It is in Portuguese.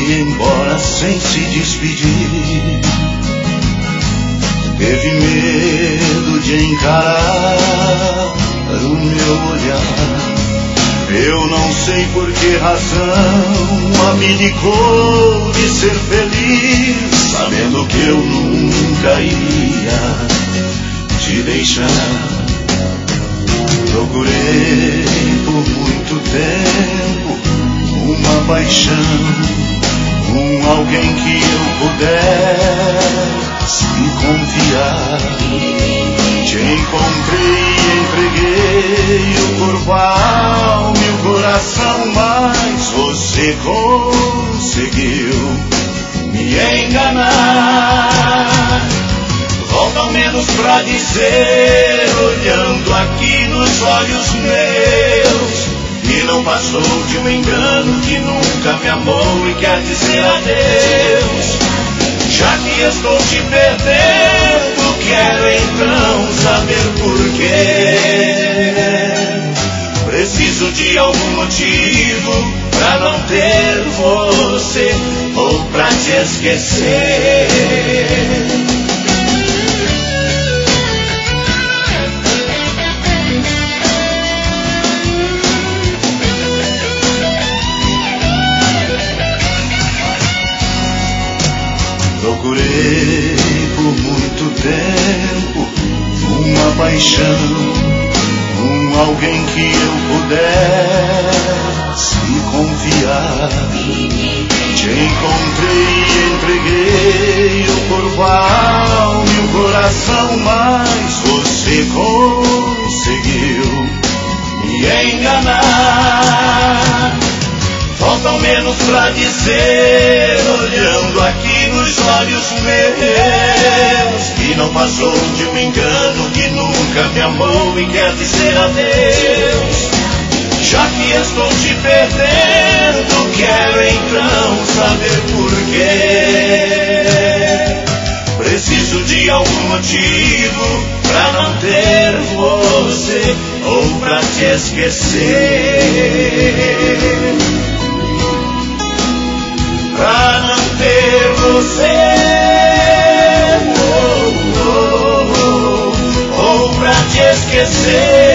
foi embora sem se despedir. Teve medo de encarar o meu olhar. Eu não sei por que razão abdicou de ser feliz, sabendo que eu nunca iria te deixar. Procurei por muito tempo uma paixão, alguém que eu pudesse confiar. Te encontrei e entreguei o corpo, a alma e o coração, mas você conseguiu me enganar. Volta ao menos pra dizer, olhando aqui nos olhos meus, que não passou de um engano, que nunca me amou e quer dizer adeus. Já que estou te perdendo, quero então saber porquê. Preciso de algum motivo pra não ter você ou pra te esquecer. Procurei por muito tempo uma paixão, alguém que eu pudesse confiar. Te encontrei e entreguei o corpo, a alma e o coração, mas você conseguiu me enganar. Falta ao menos pra dizer, olhando aqui nos olhos meus, que não passou de um engano, que nunca me amou e quer dizer adeus. Já que estou te perdendo, quero então saber porquê. Preciso de algum motivo pra não ter você ou pra te esquecer. Pra não ter você, ou pra te esquecer.